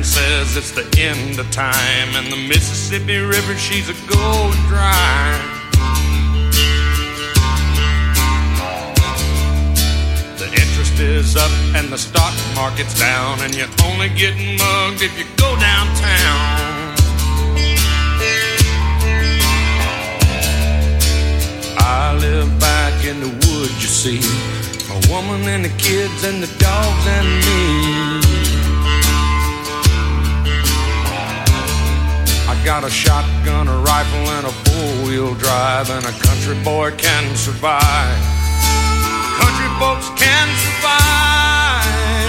man says it's the end of time, and the Mississippi River, she's a going dry. The interest is up and the stock market's down, and you're only getting mugged if you go downtown. I live back in the woods, you see, a woman and the kids and the dogs and me. I got a shotgun, a rifle, and a four-wheel drive, and a country boy can survive. Country folks can survive.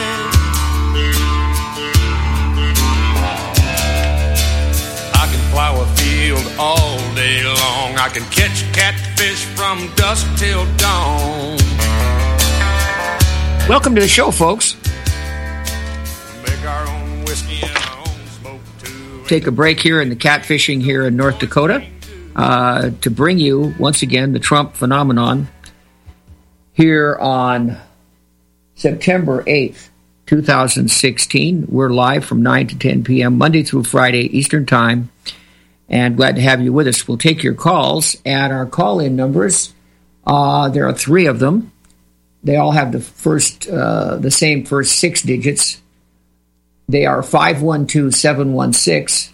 I can plow a field all day long. I can catch catfish from dusk till dawn. Welcome to the show, folks. Make our own whiskey and our own smoke too. Take a break here in the catfishing here in North Dakota to bring you, once again, the Trump phenomenon here on September 8th, 2016. We're live from 9 to 10 p.m., Monday through Friday, Eastern Time, and glad to have you with us. We'll take your calls at our call-in numbers. There are three of them. They all have the same first six digits. They are 512-716,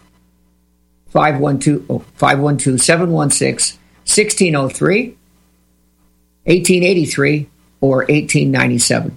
512-716-1603, 1883, or 1897.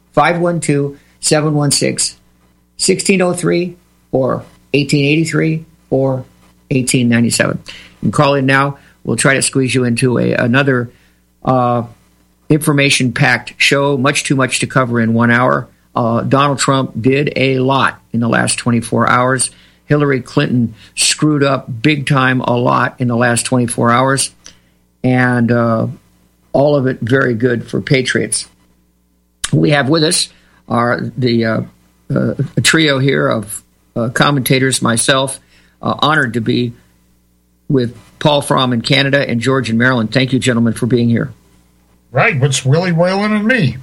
512-716-1603, or 1883, or 1897. You can call in now. We'll try to squeeze you into another information-packed show. Much too much to cover in 1 hour. Donald Trump did a lot in the last 24 hours. Hillary Clinton screwed up big time a lot in the last 24 hours. And all of it very good for patriots. We have with us a trio here of commentators, myself, honored to be with Paul Fromm in Canada and George in Maryland. Thank you, gentlemen, for being here. Right, what's Willie Whalen and me?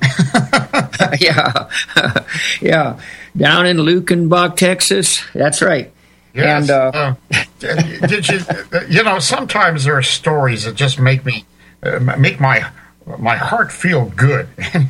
Yeah. Down in Lukenbach, Texas. That's right. Yes. And did you know, sometimes there are stories that just make me make my heart feel good.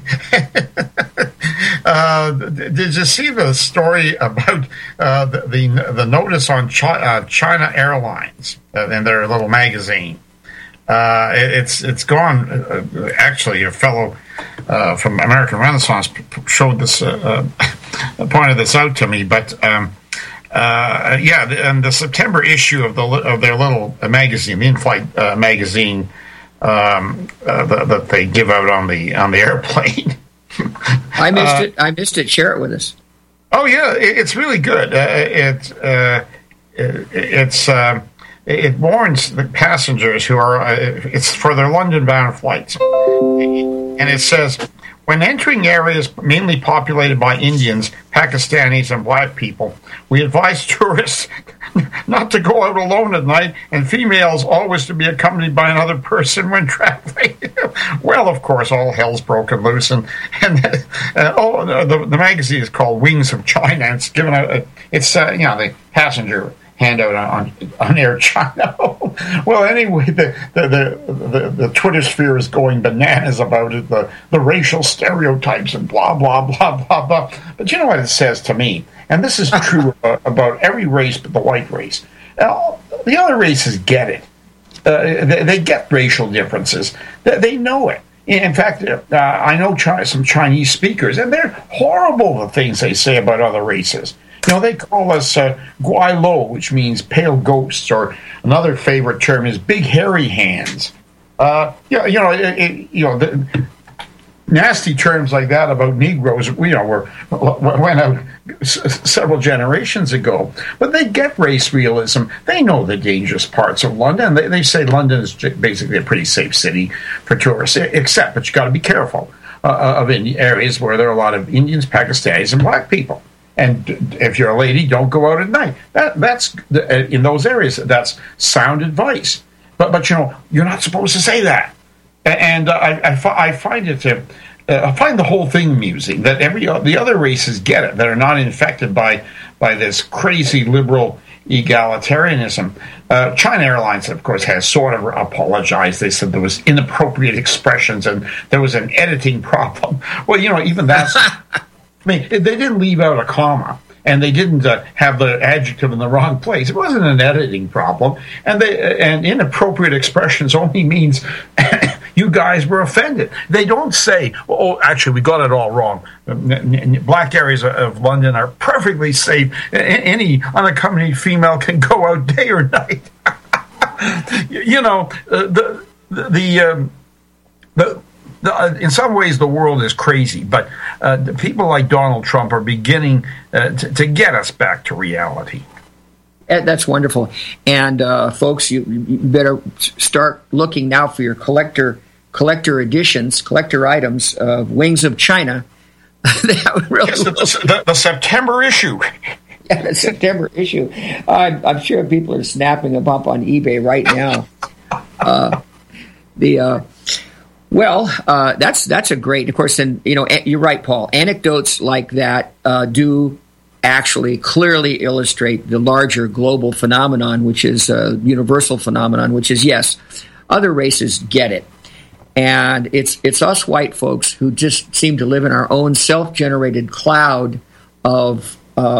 Did you see the story about the notice on China Airlines in their little magazine? It's gone. Actually, a fellow from American Renaissance showed this, pointed this out to me. But and the September issue of their little magazine, the in-flight magazine that they give out on the airplane. I missed it. Share it with us. Oh yeah, it's really good. It warns the passengers who are, it's for their London-bound flights. And it says, when entering areas mainly populated by Indians, Pakistanis, and black people, we advise tourists not to go out alone at night, and females always to be accompanied by another person when traveling. Well, of course, all hell's broken loose. And the magazine is called Wings of China. It's given out, the passenger handout on Air China. Well, anyway, the Twitter sphere is going bananas about it, the racial stereotypes and blah, blah, blah, blah, blah. But you know what it says to me? And this is true about every race but the white race. The other races get it. They get racial differences. They know it. In fact, I know some Chinese speakers, and they're horrible, the things they say about other races. You know, they call us Guai Lo, which means pale ghosts, or another favorite term is big hairy hands. Nasty terms like that about Negroes, went out several generations ago. But they get race realism. They know the dangerous parts of London. They say London is basically a pretty safe city for tourists, except that you got to be careful of areas where there are a lot of Indians, Pakistanis, and black people. And if you're a lady, don't go out at night. That's in those areas. That's sound advice. But you're not supposed to say that. And I find it I find the whole thing amusing that the other races get it, that are not infected by by this crazy liberal egalitarianism. China Airlines, of course, has sort of apologized. They said there was inappropriate expressions and there was an editing problem. Well, even that's... I mean, they didn't leave out a comma, and they didn't have the adjective in the wrong place. It wasn't an editing problem, and inappropriate expressions only means you guys were offended. They don't say, "Oh, actually, we got it all wrong." Black areas of London are perfectly safe. Any unaccompanied female can go out day or night. In some ways, the world is crazy, but people like Donald Trump are beginning to get us back to reality. That's wonderful. And folks, you better start looking now for your collector editions, collector items of Wings of China. The September issue. Yeah, the September issue. I'm sure people are snapping them up on eBay right now. That's a great. Of course, and you're right, Paul. Anecdotes like that do actually clearly illustrate the larger global phenomenon, which is a universal phenomenon, which is, yes, other races get it. And it's us white folks who just seem to live in our own self-generated cloud of,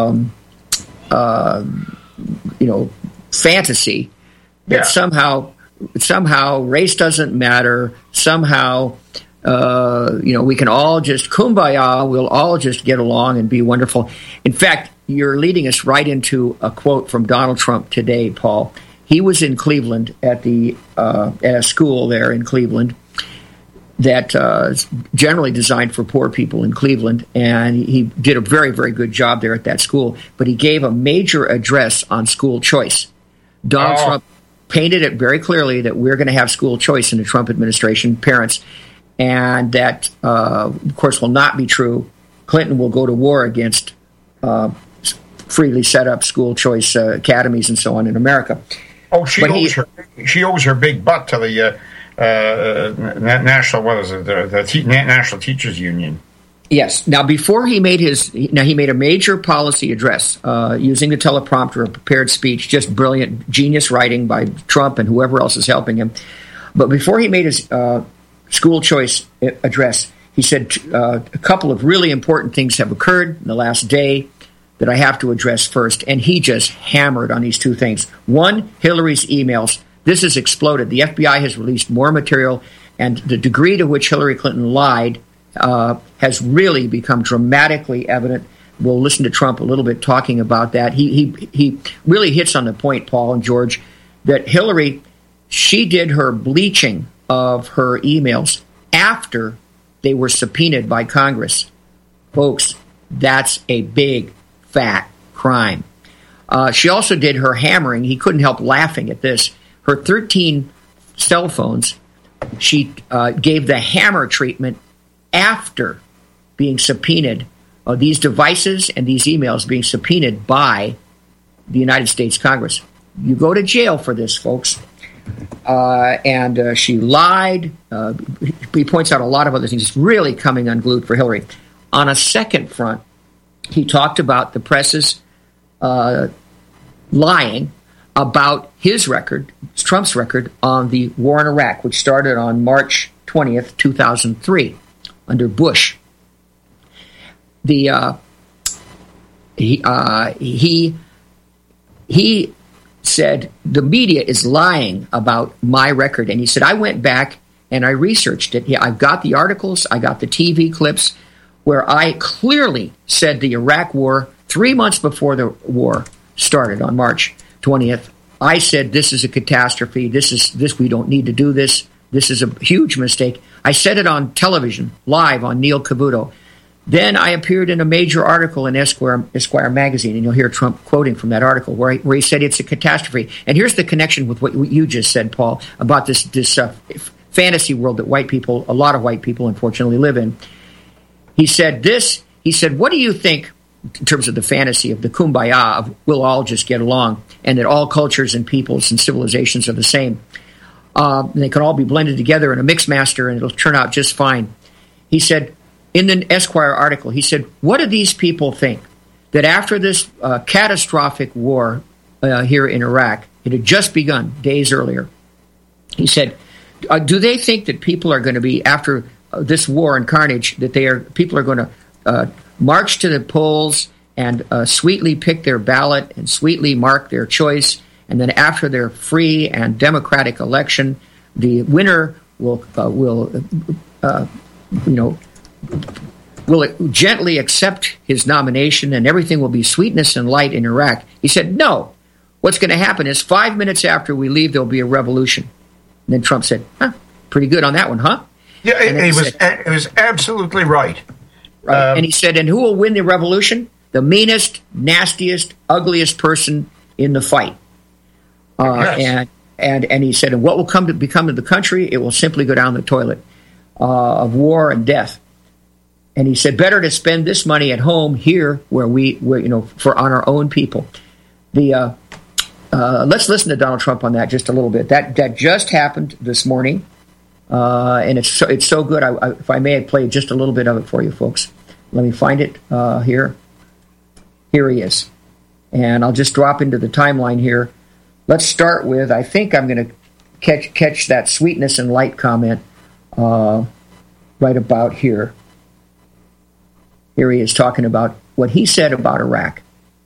fantasy that somehow race doesn't matter. Somehow, we can all just kumbaya. We'll all just get along and be wonderful. In fact, you're leading us right into a quote from Donald Trump today, Paul. He was in Cleveland at a school there in Cleveland that is generally designed for poor people in Cleveland, and he did a very, very good job there at that school. But he gave a major address on school choice. Donald Trump painted it very clearly that we're going to have school choice in the Trump administration, parents, and that, of course, will not be true. Clinton will go to war against freely set up school choice academies and so on in America. Oh, she owes her big butt to the National Teachers Union. Yes. Now, before he made he made a major policy address using the teleprompter, a prepared speech, just brilliant, genius writing by Trump and whoever else is helping him. But before he made his school choice address, he said a couple of really important things have occurred in the last day that I have to address first. And he just hammered on these two things. One, Hillary's emails. This has exploded. The FBI has released more material, and the degree to which Hillary Clinton lied has really become dramatically evident. We'll listen to Trump a little bit talking about that. He really hits on the point, Paul and George, that Hillary, she did her bleaching of her emails after they were subpoenaed by Congress. Folks, that's a big, fat crime. She also did her hammering. He couldn't help laughing at this. Her 13 cell phones, she gave the hammer treatment after being subpoenaed, these devices and these emails being subpoenaed by the United States Congress. You go to jail for this, folks. And she lied. He points out a lot of other things. It's really coming unglued for Hillary. On a second front, he talked about the press's lying about his record, Trump's record, on the war in Iraq, which started on March 20th, 2003, under Bush. He said the media is lying about my record, and he said I went back and I researched it. I've got the articles, I got the TV clips where I clearly said the Iraq war 3 months before the war started on March 20th. I said this is a catastrophe. This we don't need to do this. This is a huge mistake. I said it on television, live on Neil Cavuto. Then I appeared in a major article in Esquire magazine, and you'll hear Trump quoting from that article where he said it's a catastrophe. And here's the connection with what you just said, Paul, about this fantasy world that a lot of white people, unfortunately, live in. He said, what do you think in terms of the fantasy of the kumbaya of we'll all just get along and that all cultures and peoples and civilizations are the same? They can all be blended together in a mix master and it'll turn out just fine. He said, in the Esquire article, he said, what do these people think? that after this catastrophic war here in Iraq, it had just begun days earlier. He said, do they think that people are going to be, after this war and carnage, that people are going to march to the polls and sweetly pick their ballot and sweetly mark their choice, and then after their free and democratic election, the winner will gently accept his nomination and everything will be sweetness and light in Iraq? He said, no. What's going to happen is 5 minutes after we leave, there'll be a revolution. And then Trump said, pretty good on that one, huh? Yeah, it was absolutely right. Right. And he said, and who will win the revolution? The meanest, nastiest, ugliest person in the fight. Yes. And he said, and what will become of the country? It will simply go down the toilet of war and death. And he said, better to spend this money at home here, where on our own people. Let's listen to Donald Trump on that just a little bit. That just happened this morning, and it's so good. If I may, I'd play just a little bit of it for you, folks. Let me find it here. Here he is, and I'll just drop into the timeline here. Let's start with, I think I'm going to catch that sweetness and light comment right about here. Here he is talking about what he said about Iraq.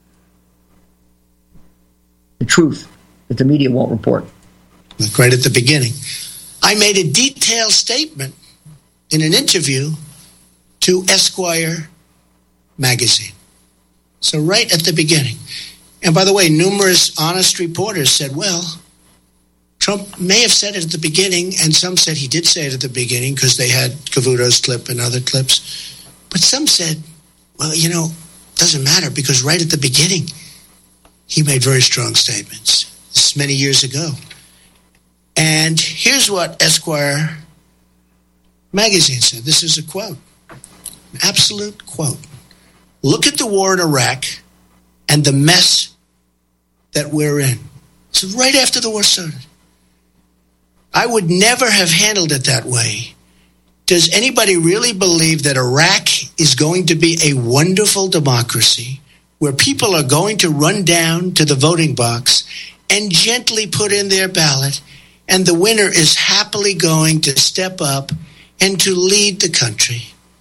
The truth that the media won't report. Right at the beginning, I made a detailed statement in an interview to Esquire magazine. So right at the beginning. And by the way, numerous honest reporters said, well, Trump may have said it at the beginning, and some said he did say it at the beginning because they had Cavuto's clip and other clips. But some said, well, doesn't matter because right at the beginning, he made very strong statements. This is many years ago. And here's what Esquire magazine said. This is a quote, an absolute quote. Look at the war in Iraq and the mess that we're in. So right after the war started. I would never have handled it that way. Does anybody really believe that Iraq is going to be a wonderful democracy where people are going to run down to the voting box and gently put in their ballot, and the winner is happily going to step up and to lead the country?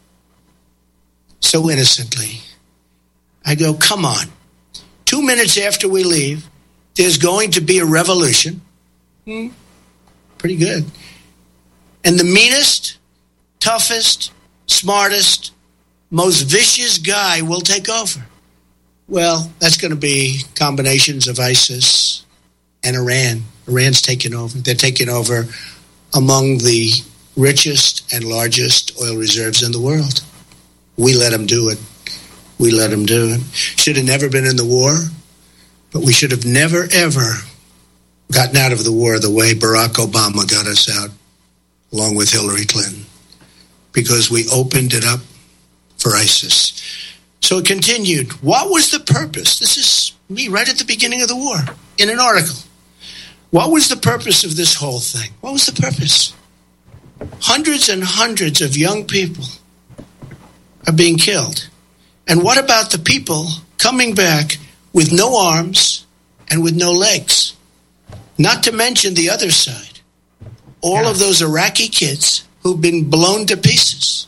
So innocently, I go, come on. 2 minutes after we leave, there's going to be a revolution. Pretty good. And the meanest, toughest, smartest, most vicious guy will take over. Well, that's going to be combinations of ISIS and Iran. Iran's taking over. They're taking over among the richest and largest oil reserves in the world. We let them do it. We let them do it. Should have never been in the war, but we should have never, ever gotten out of the war the way Barack Obama got us out, along with Hillary Clinton, because we opened it up for ISIS. So it continued. What was the purpose? This is me right at the beginning of the war in an article. What was the purpose of this whole thing? What was the purpose? Hundreds and hundreds of young people are being killed. And what about the people coming back with no arms and with no legs? Not to mention the other side. All of those Iraqi kids who've been blown to pieces.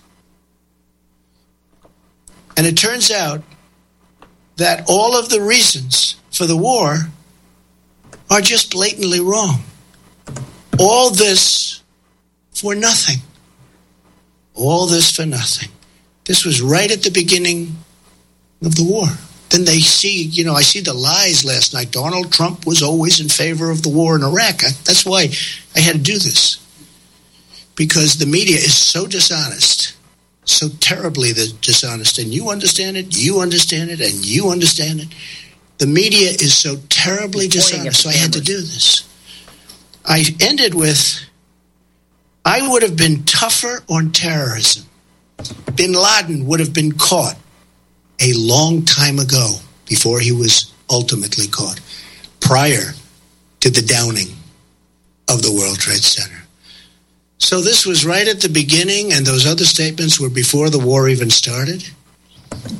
And it turns out that all of the reasons for the war are just blatantly wrong. All this for nothing. All this for nothing. This was right at the beginning of the war. Then they see, I see the lies last night. Donald Trump was always in favor of the war in Iraq. That's why I had to do this. Because the media is so dishonest. So terribly dishonest. And you understand it, you understand it, and you understand it. The media is so terribly dishonest, so I had to do this. I ended with, I would have been tougher on terrorism. Bin Laden would have been caught a long time ago, before he was ultimately caught, prior to the downing of the World Trade Center. So this was right at the beginning, and those other statements were before the war even started.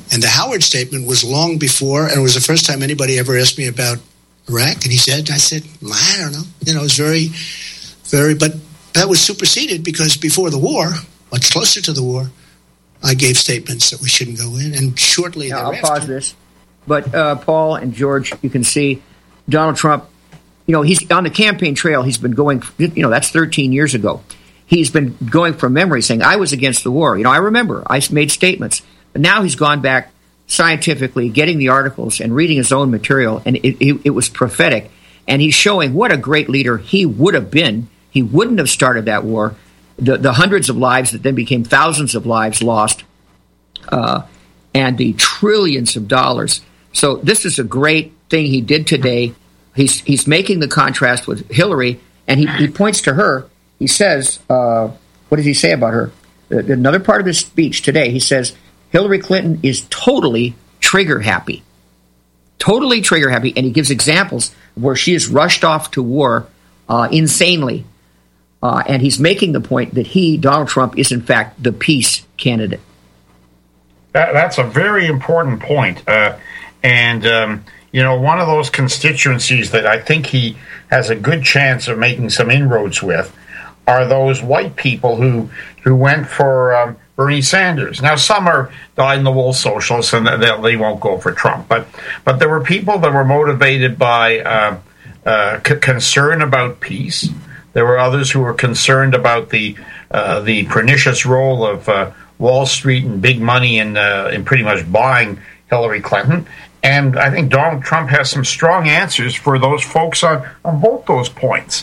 And the Howard statement was long before, and it was the first time anybody ever asked me about Iraq. And I said, I don't know. It was very, very, but that was superseded because before the war, much closer to the war, I gave statements that we shouldn't go in. And shortly thereafter. I'll pause this. But Paul and George, you can see Donald Trump, he's on the campaign trail. He's been going, that's 13 years ago. He's been going from memory saying, I was against the war. I remember I made statements. But now he's gone back scientifically, getting the articles and reading his own material, and it was prophetic. And he's showing what a great leader he would have been. He wouldn't have started that war. The hundreds of lives that then became thousands of lives lost, and the trillions of dollars. So this is a great thing he did today. He's making the contrast with Hillary, and he points to her. He says, what does he say about her? Another part of his speech today, he says, Hillary Clinton is totally trigger happy. Totally trigger happy. And he gives examples where she is rushed off to war insanely. And he's making the point that Donald Trump, is in fact the peace candidate. That's a very important point. And one of those constituencies that I think he has a good chance of making some inroads with are those white people who went for Bernie Sanders. Now, some are dyed-in-the-wool socialists, and they won't go for Trump. But there were people that were motivated by concern about peace. There were others who were concerned about the pernicious role of Wall Street and big money in pretty much buying Hillary Clinton. And I think Donald Trump has some strong answers for those folks on both those points.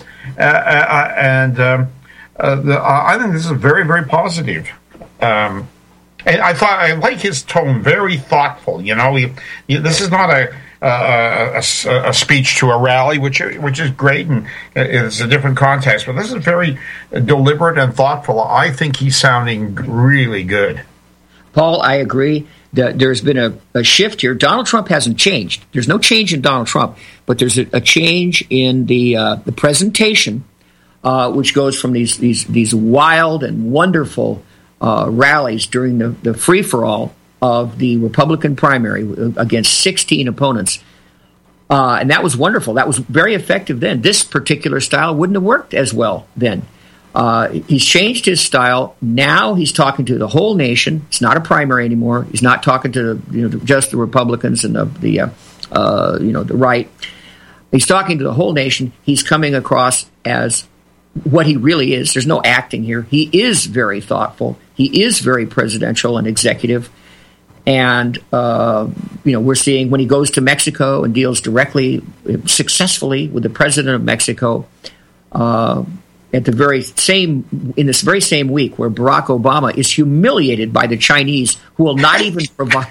I think this is very, very positive. And I like his tone, very thoughtful. This is not a speech to a rally, which is great, and it's a different context. But this is very deliberate and thoughtful. I think he's sounding really good. Paul, I agree. There's been a shift here. Donald Trump hasn't changed. There's no change in Donald Trump, but there's a change in the presentation, which goes from these wild and wonderful rallies during the free-for-all of the Republican primary against 16 opponents. And that was wonderful. That was very effective then. This particular style wouldn't have worked as well then. He's changed his style. Now he's talking to the whole nation. It's not a primary anymore. He's not talking to just the Republicans and the right. He's talking to the whole nation. He's coming across as what he really is. There's no acting here. He is very thoughtful. He is very presidential and executive. And we're seeing when he goes to Mexico and deals directly, successfully with the president of Mexico. In this very same week where Barack Obama is humiliated by the Chinese, who will not even provide,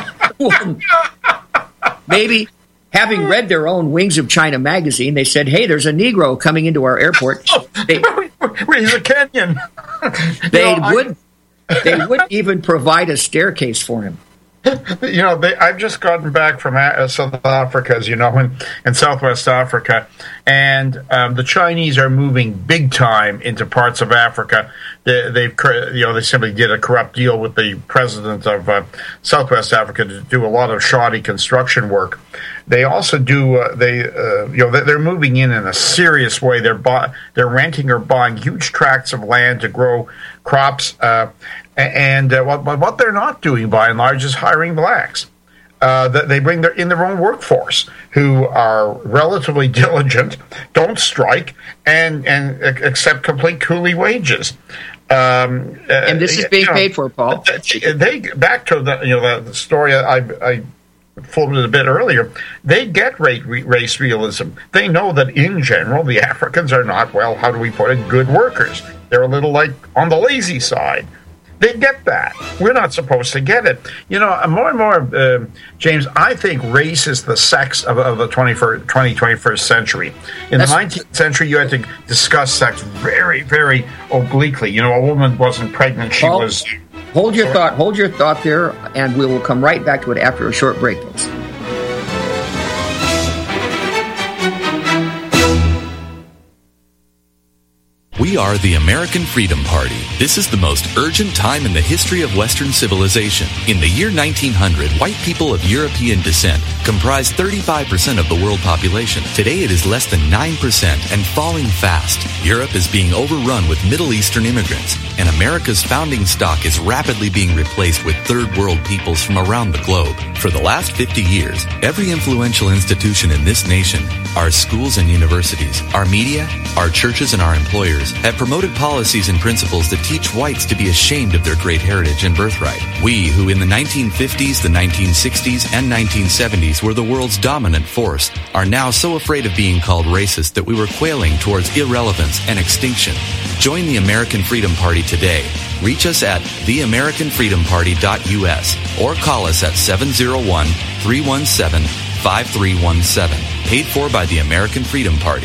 maybe having read their own Wings of China magazine, they said, hey, there's a Negro coming into our airport. He's a Kenyan. They wouldn't even provide a staircase for him. I've just gotten back from South Africa, as you know, in Southwest Africa, and the Chinese are moving big time into parts of Africa. They simply did a corrupt deal with the president of Southwest Africa to do a lot of shoddy construction work. They also do. They're moving in a serious way. They're renting or buying huge tracts of land to grow crops. What they're not doing, by and large, is hiring blacks. They bring in their own workforce, who are relatively diligent, don't strike, and accept complete coolie wages. And this is being paid for, Paul. They back to the story I floated a bit earlier. They get race realism. They know that in general the Africans are not, well, how do we put it, good workers. They're a little like on the lazy side. They get that. We're not supposed to get it. More and more, James, I think race is the sex of the 21st century. In the 19th century, you had to discuss sex very, very obliquely. A woman wasn't pregnant. She was... Hold your thought there, and we will come right back to it after a short break, folks. We are the American Freedom Party. This is the most urgent time in the history of Western civilization. In the year 1900, white people of European descent comprised 35% of the world population. Today it is less than 9% and falling fast. Europe is being overrun with Middle Eastern immigrants, and America's founding stock is rapidly being replaced with third world peoples from around the globe. For the last 50 years, every influential institution in this nation, our schools and universities, our media, our churches, and our employers have promoted policies and principles that teach whites to be ashamed of their great heritage and birthright. We, who in the 1950s, the 1960s, and 1970s were the world's dominant force, are now so afraid of being called racist that we were quailing towards irrelevance and extinction. Join the American Freedom Party today. Reach us at theamericanfreedomparty.us or call us at 701-317-5317. Paid for by the American Freedom Party.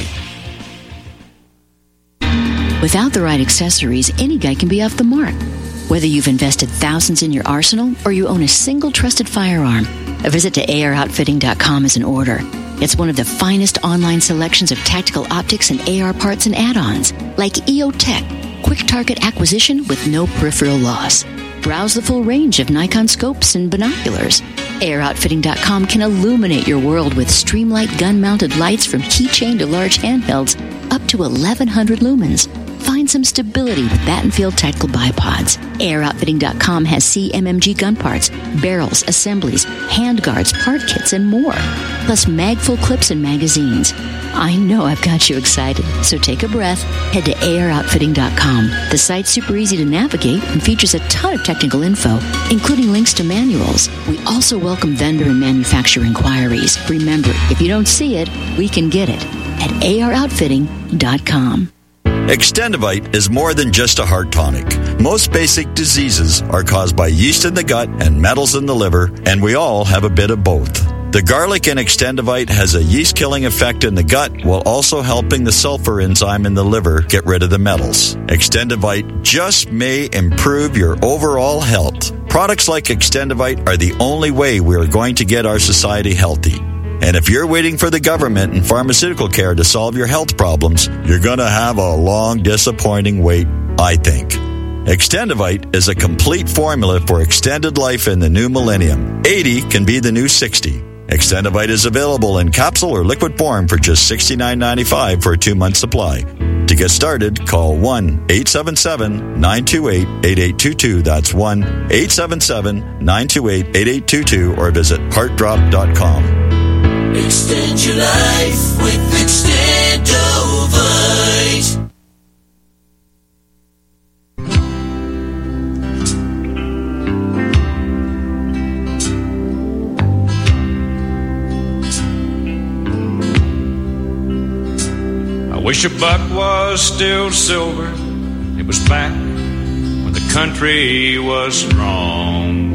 Without the right accessories, any guy can be off the mark. Whether you've invested thousands in your arsenal or you own a single trusted firearm, a visit to AROutfitting.com is in order. It's one of the finest online selections of tactical optics and AR parts and add-ons, like EOTech, quick target acquisition with no peripheral loss. Browse the full range of Nikon scopes and binoculars. AROutfitting.com can illuminate your world with Streamlight gun-mounted lights from keychain to large handhelds up to 1,100 lumens. Find some stability with Battenfield tactical bipods. AirOutfitting.com has CMMG gun parts, barrels, assemblies, handguards, part kits, and more. Plus magful clips and magazines. I know I've got you excited, so take a breath. Head to AirOutfitting.com. The site's super easy to navigate and features a ton of technical info, including links to manuals. We also welcome vendor and manufacturer inquiries. Remember, if you don't see it, we can get it at AirOutfitting.com. Extendivite is more than just a heart tonic. Most basic diseases are caused by yeast in the gut and metals in the liver, and we all have a bit of both. The garlic in Extendivite has a yeast-killing effect in the gut while also helping the sulfur enzyme in the liver get rid of the metals. Extendivite just may improve your overall health. Products like Extendivite are the only way we are going to get our society healthy. And if you're waiting for the government and pharmaceutical care to solve your health problems, you're going to have a long, disappointing wait, I think. Extendivite is a complete formula for extended life in the new millennium. 80 can be the new 60. Extendivite is available in capsule or liquid form for just $69.95 for a 2-month supply. To get started, call 1-877-928-8822. That's 1-877-928-8822 or visit heartdrop.com. Extend your life with Extendovite. I wish a buck was still silver. It was back when the country was strong.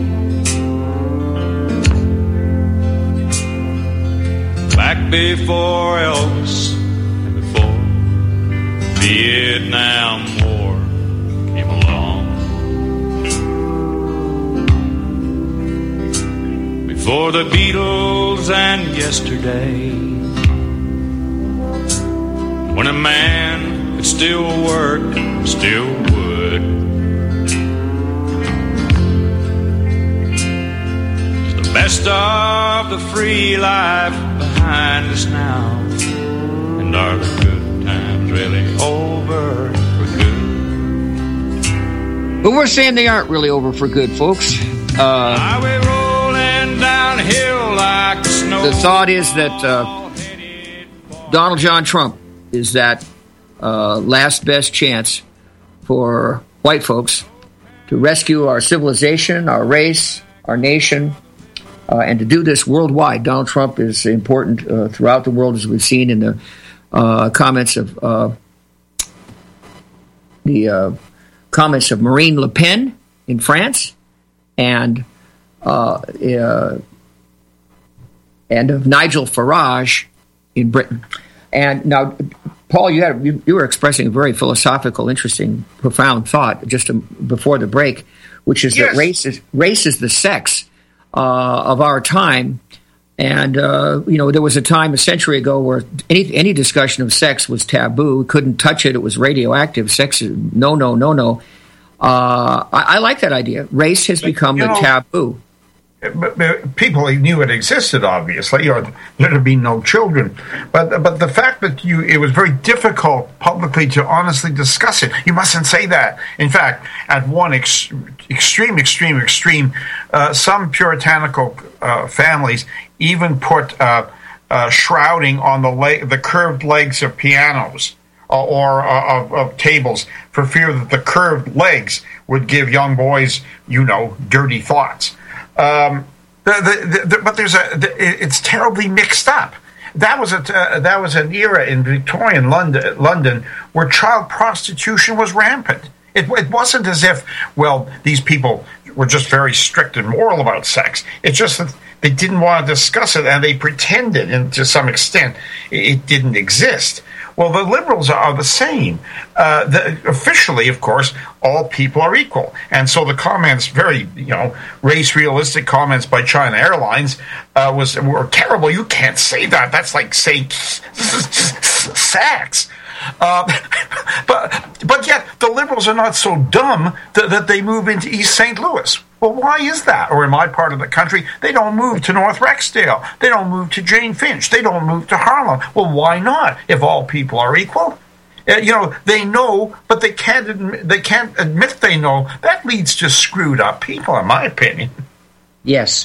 Back before Elvis and before the Vietnam War came along. Before the Beatles and yesterday, when a man could still work, still would. It's the best of the free life behind us now. And are the good times really over for good? But we're saying they aren't really over for good, folks. Highway rolling downhill like snow. The thought is that Donald John Trump is that last best chance for white folks to rescue our civilization, our race, our nation, and to do this worldwide. Donald Trump is important throughout the world, as we've seen in the comments of Marine Le Pen in France, and of Nigel Farage in Britain. And now, Paul, you were expressing a very philosophical, interesting, profound thought just before the break, which is that race is the sex of our time, And, there was a time a century ago where any discussion of sex was taboo. Couldn't touch it. It was radioactive. Sex is no. I like that idea. Race has become the taboo. But people knew it existed, obviously, or there'd have been no children. But the fact that it was very difficult publicly to honestly discuss it, you mustn't say that. In fact, at one extreme, some puritanical families even put shrouding on the curved legs of pianos or of tables for fear that the curved legs would give young boys, dirty thoughts. But it's terribly mixed up. That was an era in Victorian London where child prostitution was rampant. It wasn't as if, these people were just very strict and moral about sex. It's just that they didn't want to discuss it, and they pretended, and to some extent, it didn't exist. Well, the liberals are the same. Officially, of course, all people are equal. And so the comments, very, race-realistic comments by China Airlines were terrible. You can't say that. That's like saying sex. But yet the liberals are not so dumb that they move into East St. Louis. Well, why is that? Or in my part of the country, they don't move to North Rexdale. They don't move to Jane Finch. They don't move to Harlem. Well, why not? If all people are equal, they know, but they can't admit they know. That leads to screwed up people, in my opinion. Yes.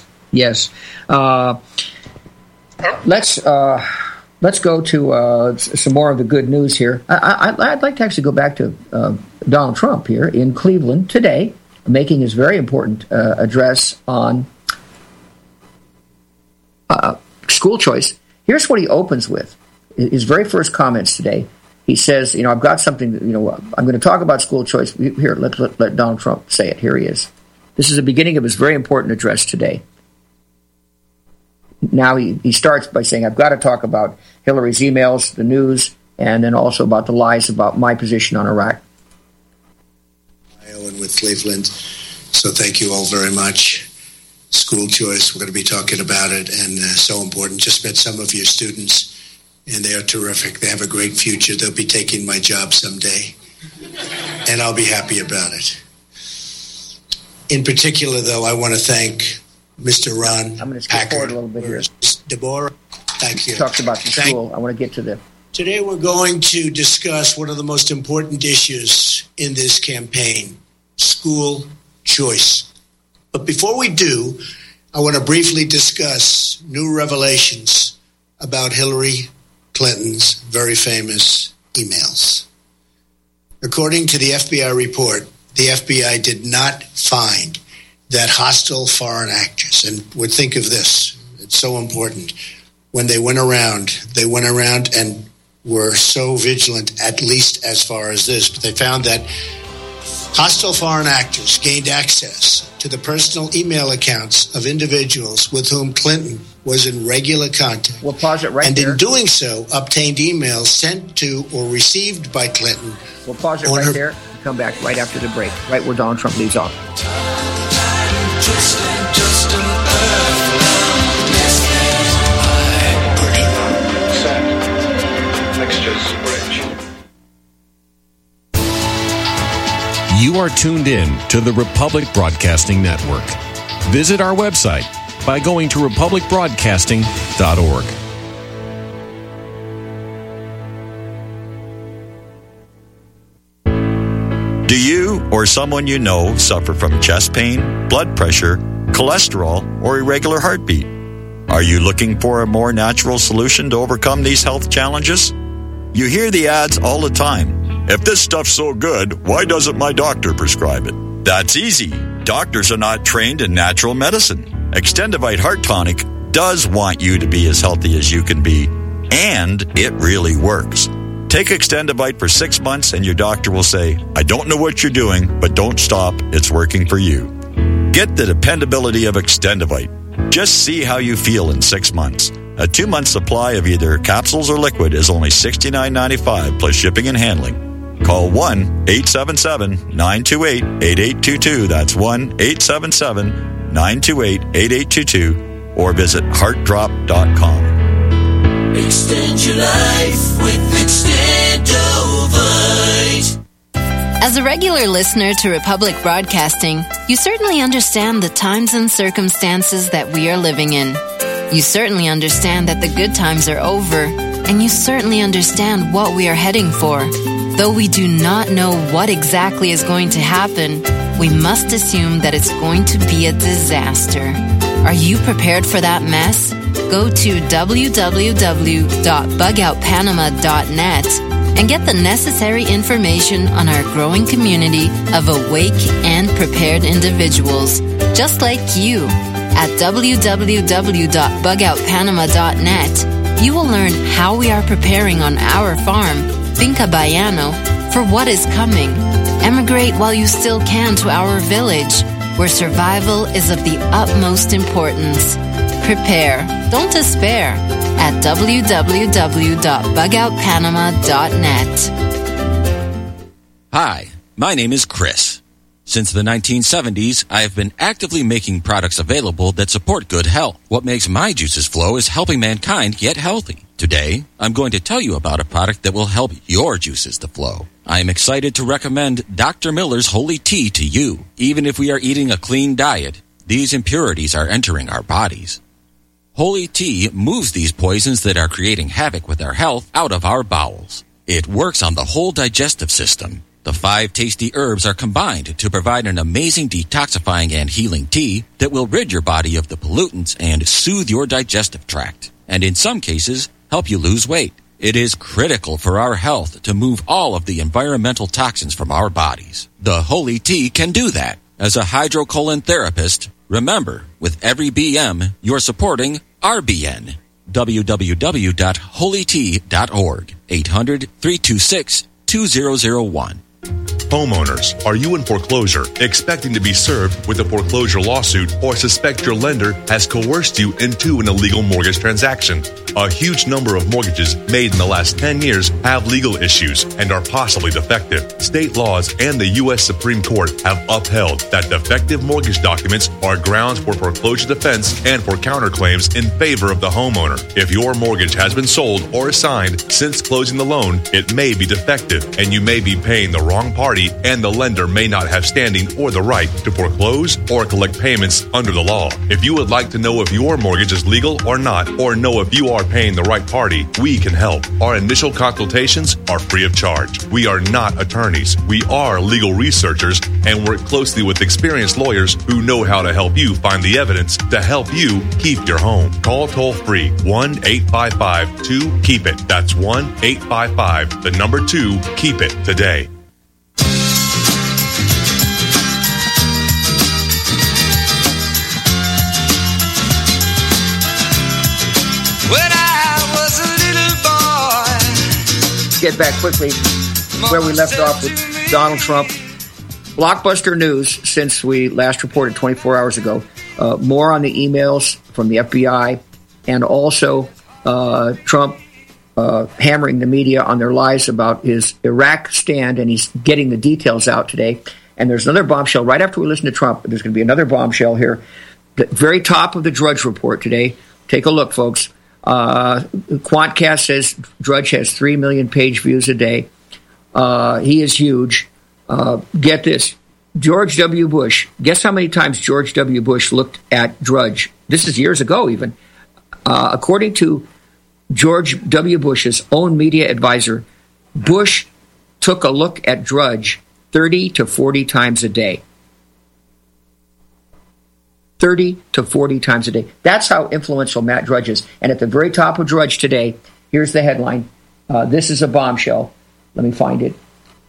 Let's go to some more of the good news here. I'd like to actually go back to Donald Trump here in Cleveland today, making his very important address on school choice. Here's what he opens with. His very first comments today. He says, I've got something, I'm going to talk about school choice. Here, let Donald Trump say it. Here he is. This is the beginning of his very important address today. Now he starts by saying, I've got to talk about Hillary's emails, the news, and then also about the lies about my position on Iraq. And with Cleveland. So thank you all very much. School choice, we're going to be talking about it, and so important. Just met some of your students, and they are terrific. They have a great future. They'll be taking my job someday, and I'll be happy about it. In particular, though, I want to thank Mr. Ron I'm going to skip forward a little bit here. Deborah, thank you. Talked about the school. I want to get to the... Today we're going to discuss one of the most important issues in this campaign, school choice. But before we do, I want to briefly discuss new revelations about Hillary Clinton's very famous emails. According to the FBI report, the FBI did not find that hostile foreign actress, and would think of this, it's so important, when they went around and were so vigilant, at least as far as this, but they found that hostile foreign actors gained access to the personal email accounts of individuals with whom Clinton was in regular contact. We'll pause it right and there. And in doing so, obtained emails sent to or received by Clinton. We'll pause it right there and come back right after the break, right where Donald Trump leaves off. You are tuned in to the Republic Broadcasting Network. Visit our website by going to republicbroadcasting.org. Do you or someone you know suffer from chest pain, blood pressure, cholesterol, or irregular heartbeat? Are you looking for a more natural solution to overcome these health challenges? You hear the ads all the time. If this stuff's so good, why doesn't my doctor prescribe it? That's easy. Doctors are not trained in natural medicine. Extendivite Heart Tonic does want you to be as healthy as you can be, and it really works. Take Extendivite for 6 months and your doctor will say, I don't know what you're doing, but don't stop. It's working for you. Get the dependability of Extendivite. Just see how you feel in 6 months. A 2-month supply of either capsules or liquid is only $69.95 plus shipping and handling. Call 1-877-928-8822. That's 1-877-928-8822. or visit heartdrop.com. Extend your life with Extendovite. As a regular listener to Republic Broadcasting, you certainly understand the times and circumstances that we are living in. You certainly understand that the good times are over, and you certainly understand what we are heading for. Though we do not know what exactly is going to happen, we must assume that it's going to be a disaster. Are you prepared for that mess? Go to www.bugoutpanama.net and get the necessary information on our growing community of awake and prepared individuals, just like you. At www.bugoutpanama.net, you will learn how we are preparing on our farm, Finca Bayano, for what is coming. Emigrate while you still can to our village, where survival is of the utmost importance. Prepare, don't despair, at www.bugoutpanama.net. Hi, my name is Chris. Since the 1970s, I have been actively making products available that support good health. What makes my juices flow is helping mankind get healthy. Today, I'm going to tell you about a product that will help your juices to flow. I am excited to recommend Dr. Miller's Holy Tea to you. Even if we are eating a clean diet, these impurities are entering our bodies. Holy Tea moves these poisons that are creating havoc with our health out of our bowels. It works on the whole digestive system. The 5 tasty herbs are combined to provide an amazing detoxifying and healing tea that will rid your body of the pollutants and soothe your digestive tract, and in some cases, help you lose weight. It is critical for our health to move all of the environmental toxins from our bodies. The Holy Tea can do that. As a hydrocolon therapist, remember, with every BM, you're supporting RBN. www.holytea.org. 800-326-2001. Homeowners, are you in foreclosure, expecting to be served with a foreclosure lawsuit, or suspect your lender has coerced you into an illegal mortgage transaction? A huge number of mortgages made in the last 10 years have legal issues and are possibly defective. State laws and the U.S. Supreme Court have upheld that defective mortgage documents are grounds for foreclosure defense and for counterclaims in favor of the homeowner. If your mortgage has been sold or assigned since closing the loan, it may be defective and you may be paying the wrong party, and the lender may not have standing or the right to foreclose or collect payments under the law. If you would like to know if your mortgage is legal or not, or know if you are paying the right party, we can help. Our initial consultations are free of charge. We are not attorneys. We are legal researchers and work closely with experienced lawyers who know how to help you find the evidence to help you keep your home. Call toll-free 1-855-2-KEEP-IT. That's 1-855-2-KEEP-IT today. Get back quickly where we left off with Donald Trump. Blockbuster news since we last reported 24 hours ago. More on the emails from the FBI, and also Trump hammering the media on their lies about his Iraq stand, and he's getting the details out today. And there's another bombshell right after we listen to Trump. There's going to be another bombshell here. The very top of the Drudge Report today. Take a look, folks. Quantcast says Drudge has 3 million page views a day. He is huge. Get this. George W. Bush. Guess how many times George W. Bush looked at Drudge? This is years ago even. According to George W. Bush's own media advisor, Bush took a look at Drudge 30 to 40 times a day. 30 to 40 times a day. That's how influential Matt Drudge is. And at the very top of Drudge today, here's the headline. This is a bombshell. Let me find it.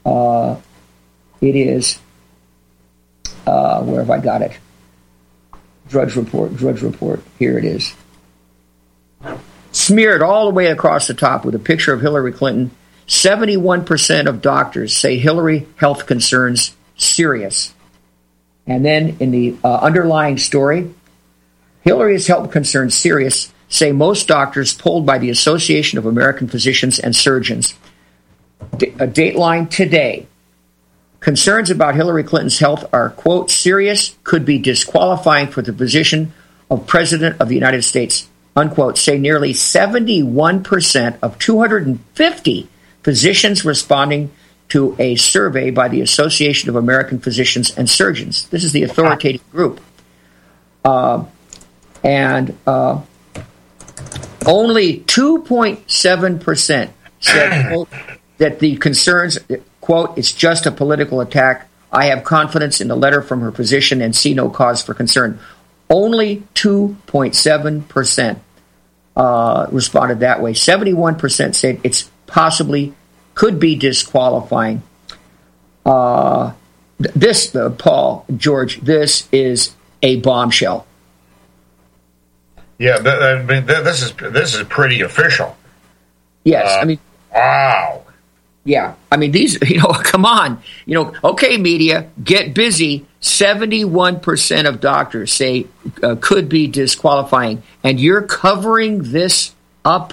It is, where have I got it? Drudge Report. Here it is. Smeared all the way across the top with a picture of Hillary Clinton. 71% of doctors say Hillary health concerns serious. And then in the underlying story, Hillary's health concerns serious, say most doctors polled by the Association of American Physicians and Surgeons. A Dateline today. Concerns about Hillary Clinton's health are, quote, serious, could be disqualifying for the position of President of the United States, unquote, say nearly 71% of 250 physicians responding to a survey by the Association of American Physicians and Surgeons. This is the authoritative group. And only 2.7% said, quote, that the concerns, quote, it's just a political attack. I have confidence in the letter from her physician and see no cause for concern. Only 2.7% responded that way. 71% said it's possibly could be disqualifying. Paul, George, this is a bombshell. Yeah, this is pretty official. Yes, wow. Yeah, these, come on. Okay, media, get busy. 71% of doctors say could be disqualifying, and you're covering this up.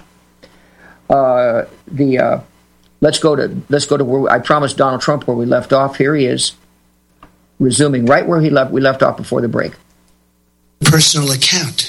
Let's go to where I promised Donald Trump where we left off. Here he is, resuming right where we left off before the break. Personal account.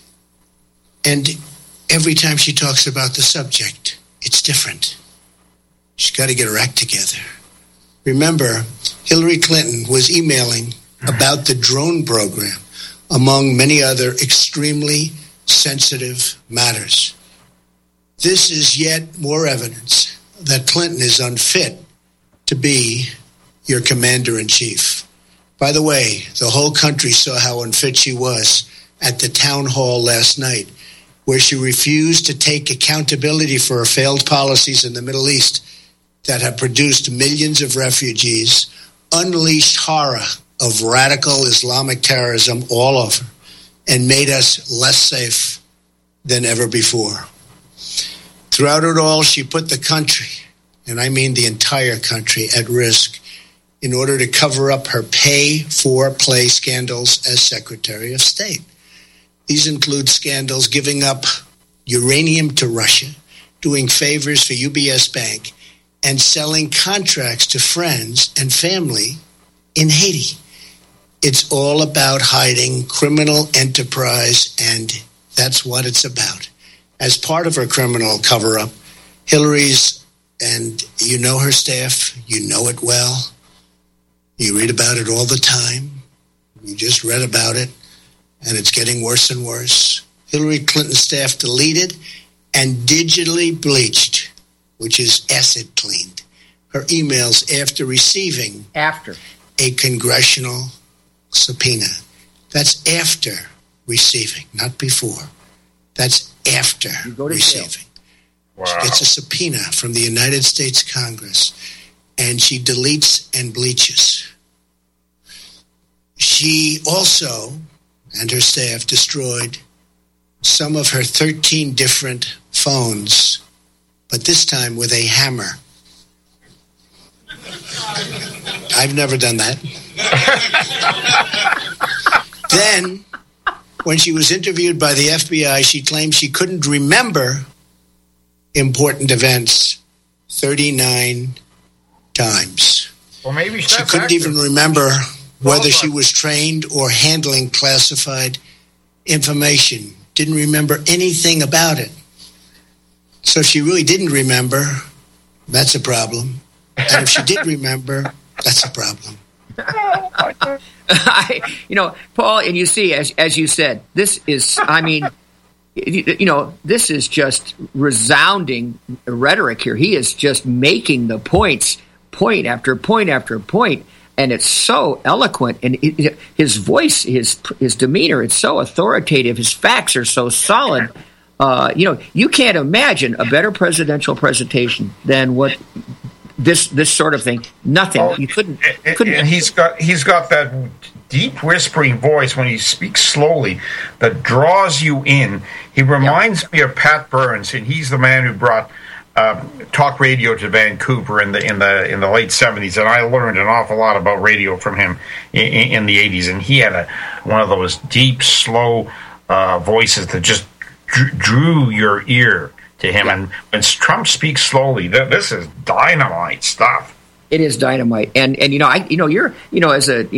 And every time she talks about the subject, it's different. She's got to get her act together. Remember, Hillary Clinton was emailing about the drone program, among many other extremely sensitive matters. This is yet more evidence that Clinton is unfit to be your commander-in-chief. By the way, the whole country saw how unfit she was at the town hall last night, where she refused to take accountability for her failed policies in the Middle East that have produced millions of refugees, unleashed horror of radical Islamic terrorism all over, and made us less safe than ever before. Throughout it all, she put the country, and I mean the entire country, at risk in order to cover up her pay-for-play scandals as Secretary of State. These include scandals giving up uranium to Russia, doing favors for UBS Bank, and selling contracts to friends and family in Haiti. It's all about hiding criminal enterprise, and that's what it's about. As part of her criminal cover-up, Hillary's, and you know her staff, you know it well. You read about it all the time. You just read about it, and it's getting worse and worse. Hillary Clinton's staff deleted and digitally bleached, which is acid cleaned, her emails after receiving a congressional subpoena. That's after receiving, not before. That's after receiving. Wow. She gets a subpoena from the United States Congress, and she deletes and bleaches. She also, and her staff, destroyed some of her 13 different phones, but this time with a hammer. I've never done that. Then, when she was interviewed by the FBI, she claimed she couldn't remember important events 39 times. Well, maybe she couldn't even remember whether she was trained or handling classified information. Didn't remember anything about it. So if she really didn't remember, that's a problem. And if she did remember, that's a problem. Paul, and you see, as you said, this is, this is just resounding rhetoric here. He is just making the points, point after point after point, and it's so eloquent. And his voice, his demeanor, it's so authoritative. His facts are so solid. You can't imagine a better presidential presentation than what this sort of thing. Nothing. Oh, you couldn't. And he's got that deep whispering voice when he speaks slowly that draws you in. He reminds me of Pat Burns, and he's the man who brought talk radio to Vancouver in the late 70s, and I learned an awful lot about radio from him in the 80s. And he had one of those deep, slow voices that just drew your ear to him. And when Trump speaks slowly, this is dynamite stuff. It is dynamite, and you're as a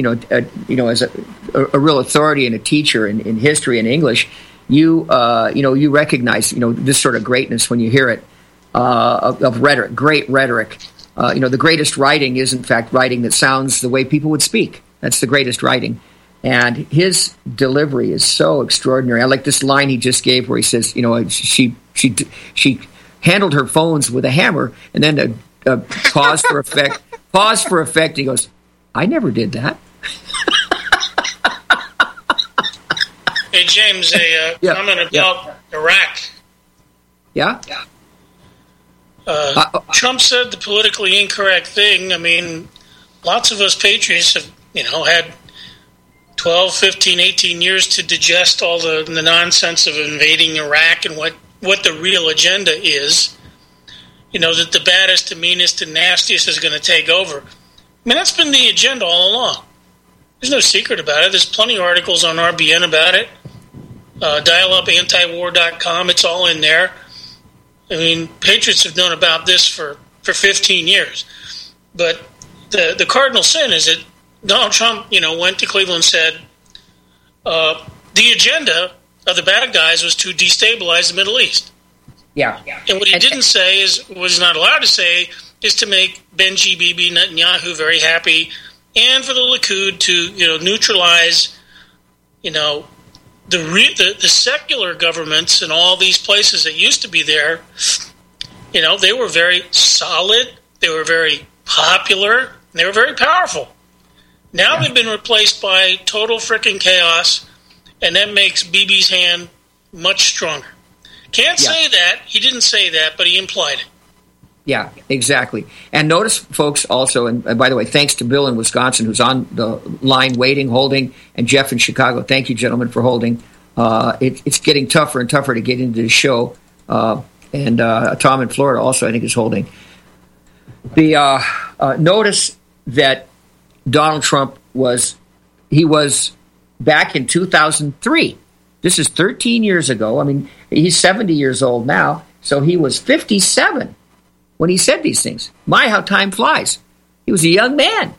real authority and a teacher in history and English, you recognize this sort of greatness when you hear it of rhetoric, great rhetoric. The greatest writing is in fact writing that sounds the way people would speak. That's the greatest writing, and his delivery is so extraordinary. I like this line he just gave where he says, she handled her phones with a hammer, and then pause for effect. Pause for effect. He goes, I never did that. Hey, James, a comment about Iraq. Yeah? Trump said the politically incorrect thing. I mean, lots of us patriots have, had 12, 15, 18 years to digest all the nonsense of invading Iraq and what the real agenda is. That the baddest and meanest and nastiest is going to take over. I mean, that's been the agenda all along. There's no secret about it. There's plenty of articles on RBN about it. Dialupantiwar.com, it's all in there. I mean, patriots have known about this for 15 years. But the cardinal sin is that Donald Trump, went to Cleveland and said the agenda of the bad guys was to destabilize the Middle East. Yeah. And what he didn't say was not allowed to say is to make Benji Bibi Netanyahu very happy, and for the Likud to neutralize the secular governments in all these places that used to be there. They were very solid, they were very popular, and they were very powerful. Now they've been replaced by total frickin' chaos, and that makes Bibi's hand much stronger. Can't say that. He didn't say that, but he implied it. Yeah, exactly. And notice, folks, also, and by the way, thanks to Bill in Wisconsin, who's on the line waiting, holding, and Jeff in Chicago. Thank you, gentlemen, for holding. It's getting tougher and tougher to get into the show. And Tom in Florida also, I think, is holding. Notice that Donald Trump was back in 2003. This is 13 years ago. I mean, he's 70 years old now, so he was 57 when he said these things. My, how time flies. He was a young man.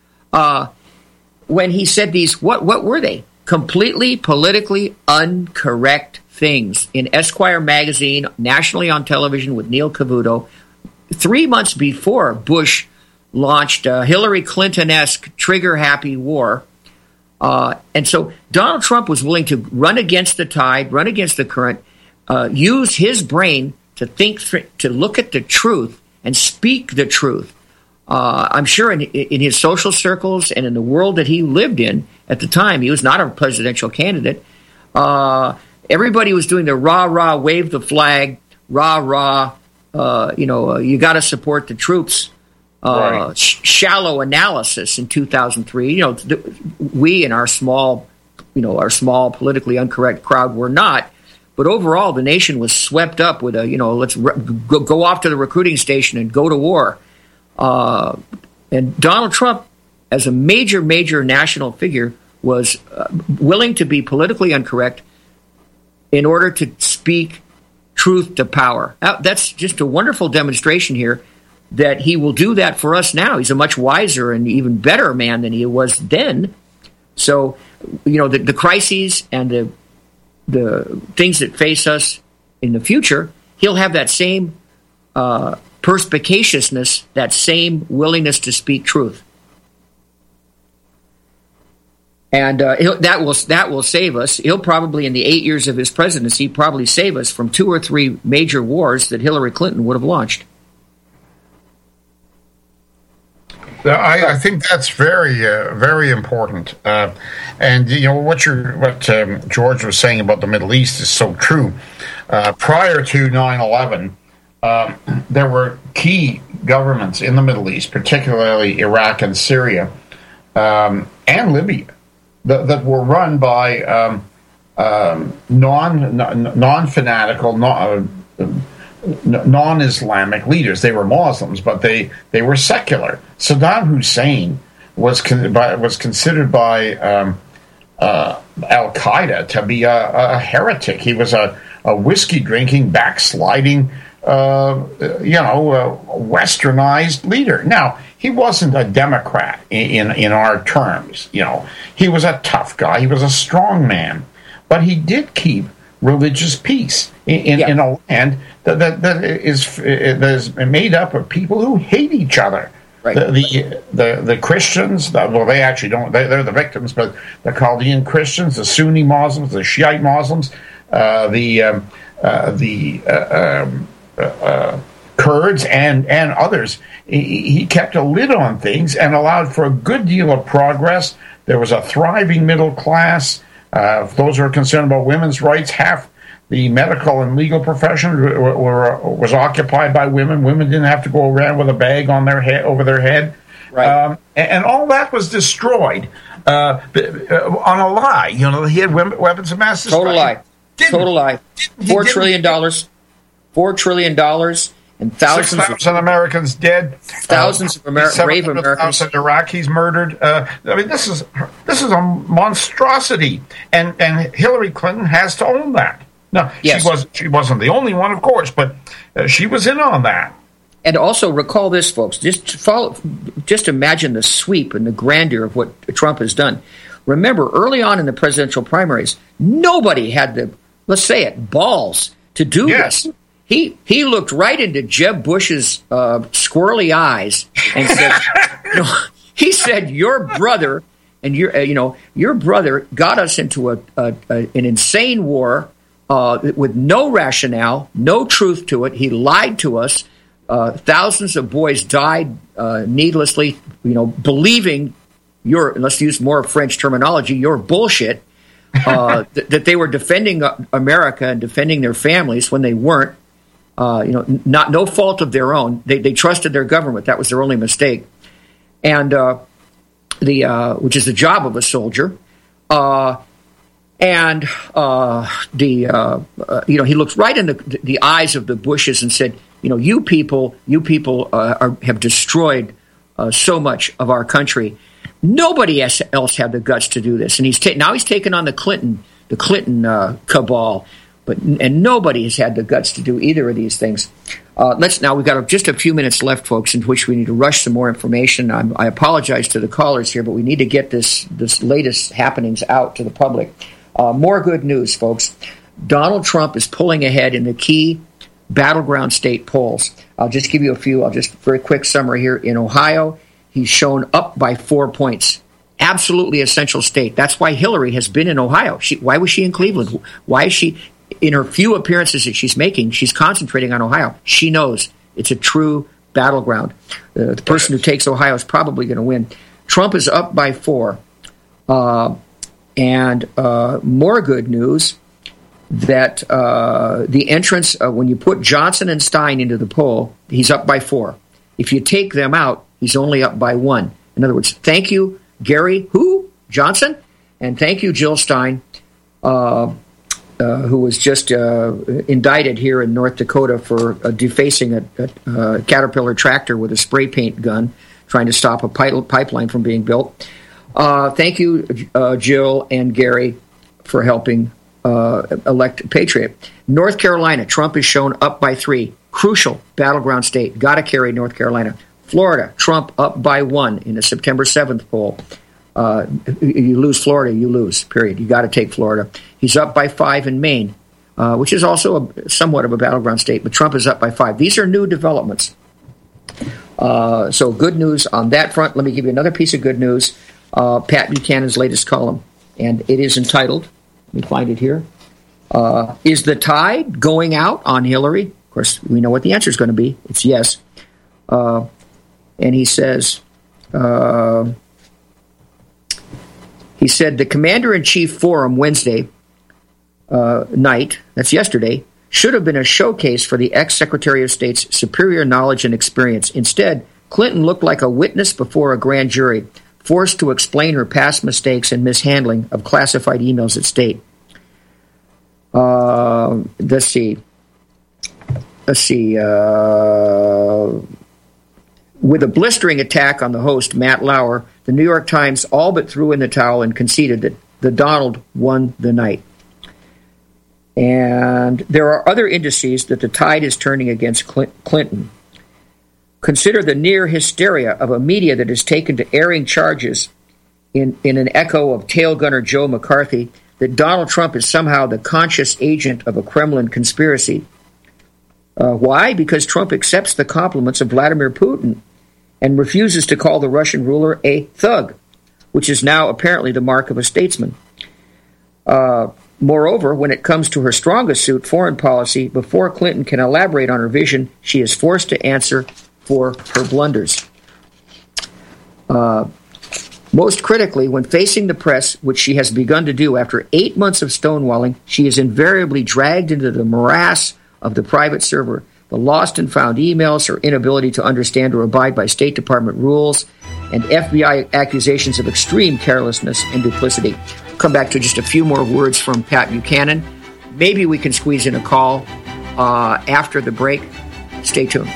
When he said these, what were they? Completely politically incorrect things in Esquire magazine, nationally on television with Neil Cavuto, 3 months before Bush launched a Hillary Clinton-esque trigger-happy war. And so Donald Trump was willing to run against the tide, run against the current, use his brain to think, to look at the truth and speak the truth. I'm sure in his social circles and in the world that he lived in at the time, he was not a presidential candidate. Everybody was doing the rah-rah, wave the flag, rah-rah, you got to support the troops. Right. Shallow analysis in 2003. We in our small politically incorrect crowd were not, but overall the nation was swept up with let's go off to the recruiting station and go to war. And Donald Trump, as a major national figure, was willing to be politically incorrect in order to speak truth to power. Now, that's just a wonderful demonstration here that he will do that for us now. He's a much wiser and even better man than he was then. So, the crises and the things that face us in the future, he'll have that same perspicaciousness, that same willingness to speak truth. And that will save us. He'll probably, in the 8 years of his presidency, probably save us from 2 or 3 major wars that Hillary Clinton would have launched. I think that's very, very important. And what George was saying about the Middle East is so true. Prior to 9/11, there were key governments in the Middle East, particularly Iraq and Syria, and Libya, that were run by non-fanatical, non-Islamic leaders. They were Muslims, but they were secular. Saddam Hussein was considered by Al-Qaeda to be a heretic. He was a whiskey-drinking, backsliding, westernized leader. Now, he wasn't a Democrat in our terms. He was a tough guy. He was a strong man, but he did keep religious peace in a land that is made up of people who hate each other. Right. The Christians, they actually don't. They're the victims, but the Chaldean Christians, the Sunni Muslims, the Shiite Muslims, the Kurds and others. He kept a lid on things and allowed for a good deal of progress. There was a thriving middle class. Those who are concerned about women's rights, half the medical and legal profession was occupied by women. Women didn't have to go around with a bag on their head, over their head. Right. And all that was destroyed on a lie. He had weapons of mass destruction. Total lie. $4 trillion. $4 trillion and thousands 6,000 Americans dead. Thousands of brave Americans. In Iraqis murdered. This is a monstrosity, and Hillary Clinton has to own that. Now, yes. She wasn't the only one, of course, but she was in on that. And also recall this, folks. Just imagine the sweep and the grandeur of what Trump has done. Remember, early on in the presidential primaries, nobody had the, let's say it, balls to do this. He looked right into Jeb Bush's squirrely eyes and said, he said, your brother and your brother got us into an insane war with no rationale, no truth to it. He lied to us. Thousands of boys died needlessly, believing your, let's use more French terminology, your bullshit, that they were defending America and defending their families when they weren't. No fault of their own. They trusted their government. That was their only mistake. And which is the job of a soldier. He looked right in the eyes of the Bushes and said, you people have destroyed so much of our country. Nobody else had the guts to do this, and he's taken on the Clinton cabal. And nobody has had the guts to do either of these things. We've got just a few minutes left, folks, in which we need to rush some more information. I apologize to the callers here, but we need to get this latest happenings out to the public. More good news, folks. Donald Trump is pulling ahead in the key battleground state polls. I'll just give you a few. Very quick summary here. In Ohio, he's shown up by 4 points. Absolutely essential state. That's why Hillary has been in Ohio. Why was she in Cleveland? Why is she... In her few appearances that she's making, she's concentrating on Ohio. She knows it's a true battleground. The person who takes Ohio is probably going to win. Trump is up by 4. And more good news that the entrance, when you put Johnson and Stein into the poll, he's up by 4. If you take them out, he's only up by 1. In other words, thank you, Gary Johnson, and thank you, Jill Stein, who was just indicted here in North Dakota for defacing a Caterpillar tractor with a spray paint gun, trying to stop a pipeline from being built. Thank you, Jill and Gary, for helping elect Patriot. North Carolina, Trump is shown up by 3. Crucial battleground state. Got to carry North Carolina. Florida, Trump up by 1 in the September 7th poll. You lose Florida, you lose, period. You got to take Florida. He's up by 5 in Maine, which is also somewhat of a battleground state, but Trump is up by 5. These are new developments. So good news on that front. Let me give you another piece of good news. Pat Buchanan's latest column, and it is entitled, let me find it here, Is the Tide Going Out on Hillary? Of course, we know what the answer is going to be. It's yes. And he says... He said the Commander-in-Chief Forum Wednesday night, that's yesterday, should have been a showcase for the ex-Secretary of State's superior knowledge and experience. Instead, Clinton looked like a witness before a grand jury, forced to explain her past mistakes and mishandling of classified emails at State. Let's see. With a blistering attack on the host, Matt Lauer, the New York Times all but threw in the towel and conceded that the Donald won the night. And there are other indices that the tide is turning against Clinton. Consider the near hysteria of a media that has taken to airing charges in an echo of tail gunner Joe McCarthy that Donald Trump is somehow the conscious agent of a Kremlin conspiracy. Why? Because Trump accepts the compliments of Vladimir Putin and refuses to call the Russian ruler a thug, which is now apparently the mark of a statesman. Moreover, when it comes to her strongest suit, foreign policy, before Clinton can elaborate on her vision, she is forced to answer for her blunders. Most critically, when facing the press, which she has begun to do after 8 months of stonewalling, she is invariably dragged into the morass of the private server, the lost and found emails, her inability to understand or abide by State Department rules, and FBI accusations of extreme carelessness and duplicity. Come back to just a few more words from Pat Buchanan. Maybe we can squeeze in a call after the break. Stay tuned.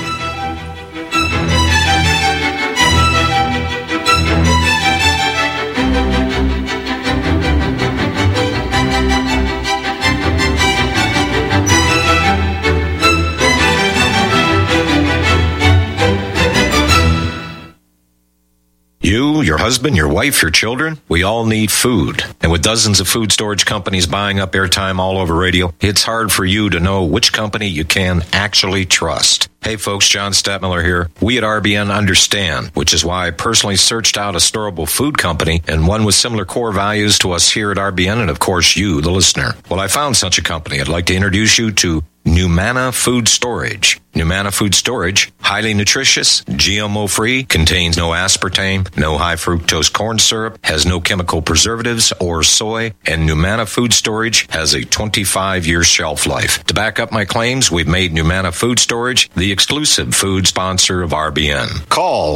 You, your husband, your wife, your children, we all need food. And with dozens of food storage companies buying up airtime all over radio, it's hard for you to know which company you can actually trust. Hey folks, John Stadtmiller here. We at RBN understand, which is why I personally searched out a storable food company and one with similar core values to us here at RBN and of course you, the listener. Well, I found such a company. I'd like to introduce you to Numana Food Storage. Numana Food Storage, highly nutritious, GMO-free, contains no aspartame, no high-fructose corn syrup, has no chemical preservatives or soy, and Numana Food Storage has a 25-year shelf life. To back up my claims, we've made Numana Food Storage the exclusive food sponsor of RBN. Call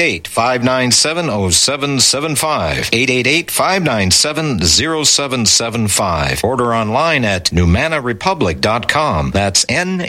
888-597-0775, 888-597-0775. Order online at NumanaRepublic.com. That's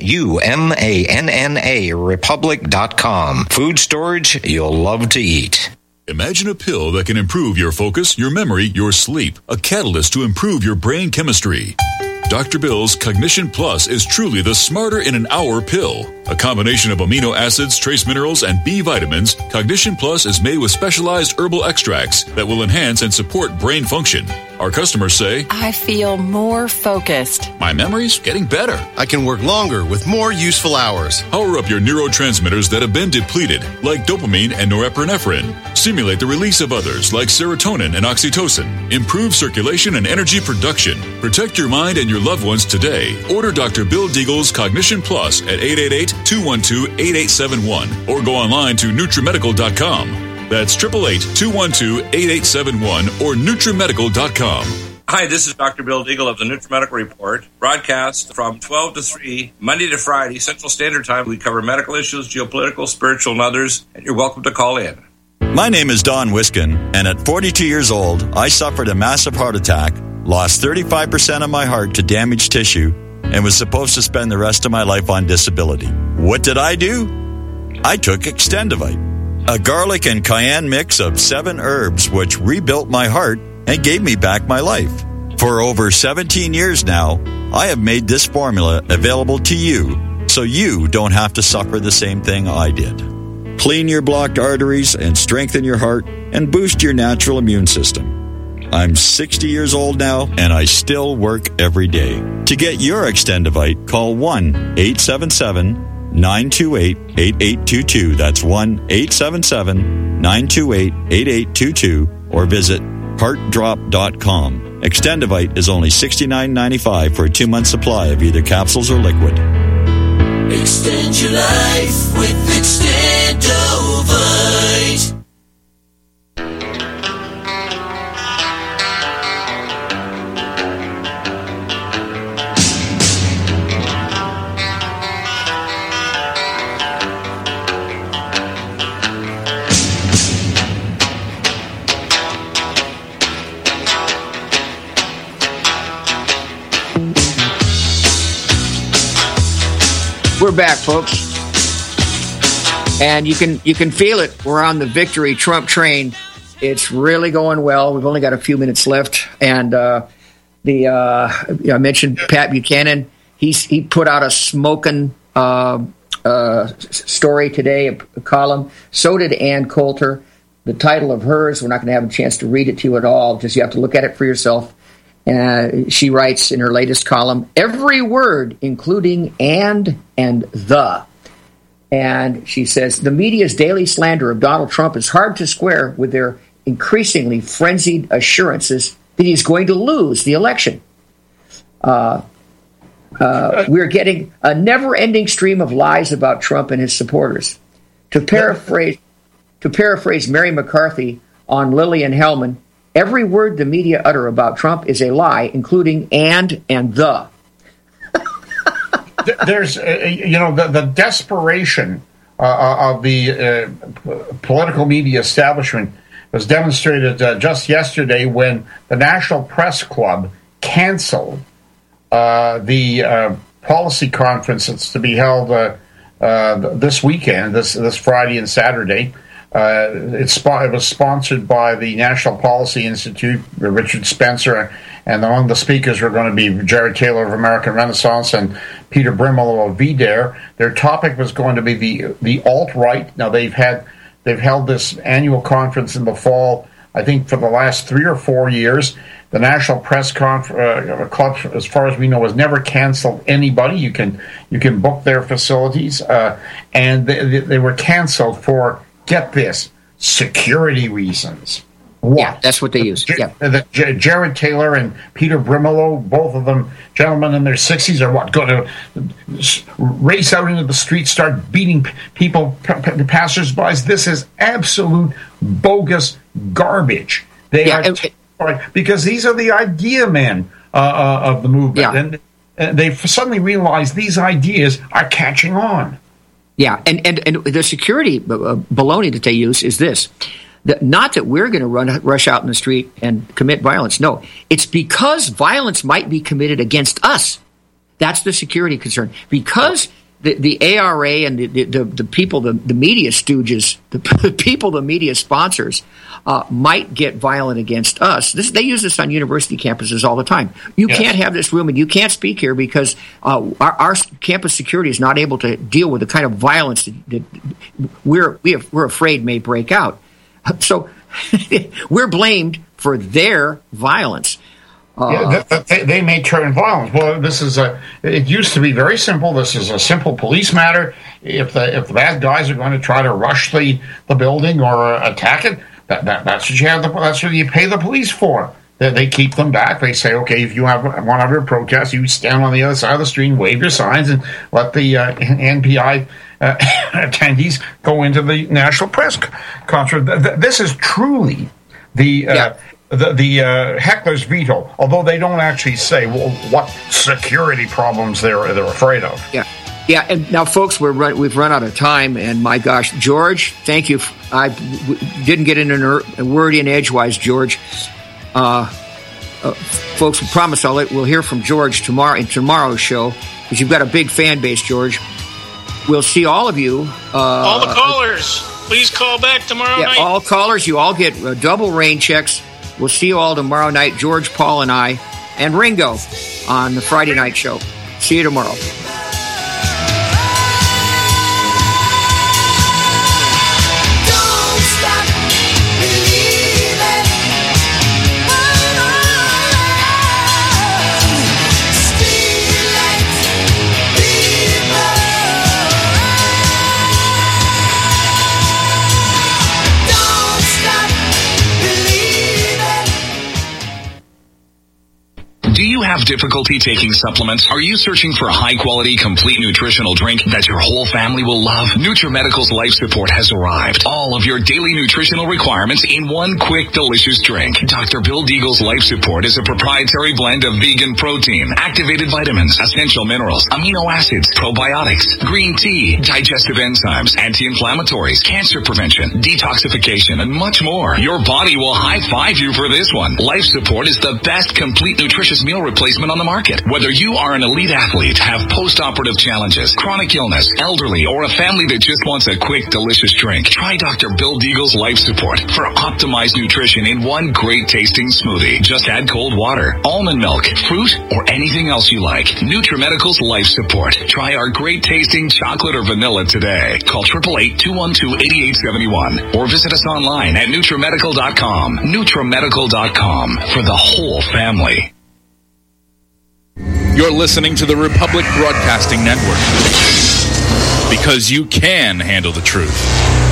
NUMANNA Republic.com. Food storage you'll love to eat. Imagine a pill that can improve your focus, your memory, your sleep. A catalyst to improve your brain chemistry. Dr. Bill's Cognition Plus is truly the smarter in an hour pill. A combination of amino acids, trace minerals, and B vitamins, Cognition Plus is made with specialized herbal extracts that will enhance and support brain function. Our customers say, I feel more focused. My memory's getting better. I can work longer with more useful hours. Power up your neurotransmitters that have been depleted, like dopamine and norepinephrine. Stimulate the release of others, like serotonin and oxytocin. Improve circulation and energy production. Protect your mind and your loved ones today. Order Dr. Bill Deagle's Cognition Plus at 888-212-8871 or go online to NutriMedical.com. That's 888-212-8871 or NutriMedical.com. Hi, this is Dr. Bill Deagle of the NutriMedical Report. Broadcast from 12 to 3, Monday to Friday, Central Standard Time. We cover medical issues, geopolitical, spiritual, and others, and you're welcome to call in. My name is Don Wiskin, and at 42 years old, I suffered a massive heart attack, lost 35% of my heart to damaged tissue, and was supposed to spend the rest of my life on disability. What did I do? I took Extendivite, a garlic and cayenne mix of 7 herbs which rebuilt my heart and gave me back my life. For over 17 years now, I have made this formula available to you so you don't have to suffer the same thing I did. Clean your blocked arteries and strengthen your heart and boost your natural immune system. I'm 60 years old now, and I still work every day. To get your Extendivite, call 1-877-928-8822. That's 1-877-928-8822. Or visit heartdrop.com. Extendivite is only $69.95 for a 2-month supply of either capsules or liquid. Extend your life with Extendovite. We're back, folks, and you can feel it. We're on the victory Trump train. It's really going well. We've only got a few minutes left, and I mentioned Pat Buchanan. He put out a smoking story today, a column. So did Ann Coulter. The title of hers, we're not going to have a chance to read it to you at all, just you have to look at it for yourself. She writes in her latest column, every word, including and the. And she says, the media's daily slander of Donald Trump is hard to square with their increasingly frenzied assurances that he's going to lose the election. We're getting a never-ending stream of lies about Trump and his supporters. To paraphrase Mary McCarthy on Lillian Hellman, every word the media utter about Trump is a lie, including and the. There's, the desperation of the political media establishment was demonstrated just yesterday when the National Press Club canceled the policy conference that's to be held this weekend, this Friday and Saturday. It was sponsored by the National Policy Institute, Richard Spencer, and among the speakers were going to be Jared Taylor of American Renaissance and Peter Brimelow of VDARE. Their topic was going to be the alt-right. Now they've held this annual conference in the fall, I think, for the last 3 or 4 years. The National Press Club, as far as we know, has never canceled anybody. You can book their facilities, and they were canceled for, get this, security reasons. What? Yeah, that's what they use. Jared Taylor and Peter Brimelow, both of them gentlemen in their 60s, are what, going to race out into the street, start beating people, passers-by? This is absolute bogus garbage. They are because these are the idea men of the movement, and they've suddenly realized these ideas are catching on. Yeah, and the security baloney that they use is this. Not that we're going to rush out in the street and commit violence. No, it's because violence might be committed against us. That's the security concern. Because the ARA and the people, the media stooges, the people the media sponsors might get violent against us. They use this on university campuses all the time. You can't have this room and you can't speak here because our campus security is not able to deal with the kind of violence that we're afraid may break out. So we're blamed for their violence. They may turn violent. Well, it used to be very simple. This is a simple police matter. If the bad guys are going to try to rush the building or attack it, that's what you have. That's what you pay the police for. They keep them back. They say, okay, if you want to have a protest, you stand on the other side of the street and wave your signs and let the NPI attendees go into the National Press Conference. This is truly the heckler's veto, although they don't actually say what security problems they're afraid of. Yeah, and now, folks, we've run out of time, and my gosh, George, thank you. I didn't get in a word in edgewise, George. Folks, we promise we'll hear from George tomorrow in tomorrow's show, because you've got a big fan base, George. We'll see all of you. All the callers, please call back tomorrow night. All callers, you all get double rain checks. We'll see you all tomorrow night, George, Paul, and I, and Ringo on the Friday night show. See you tomorrow. Do you have difficulty taking supplements? Are you searching for a high-quality, complete nutritional drink that your whole family will love? NutriMedical's Life Support has arrived. All of your daily nutritional requirements in one quick, delicious drink. Dr. Bill Deagle's Life Support is a proprietary blend of vegan protein, activated vitamins, essential minerals, amino acids, probiotics, green tea, digestive enzymes, anti-inflammatories, cancer prevention, detoxification, and much more. Your body will high-five you for this one. Life Support is the best complete nutritious best meal replacement on the market. Whether you are an elite athlete, have post-operative challenges, chronic illness, elderly, or a family that just wants a quick, delicious drink, try Dr. Bill Deagle's Life Support for optimized nutrition in one great tasting smoothie. Just add cold water, almond milk, fruit, or anything else you like. NutriMedical's Life Support. Try our great tasting chocolate or vanilla today. Call 888-212-8871 or visit us online at NutriMedical.com. NutriMedical.com for the whole family. You're listening to the Republic Broadcasting Network because you can handle the truth.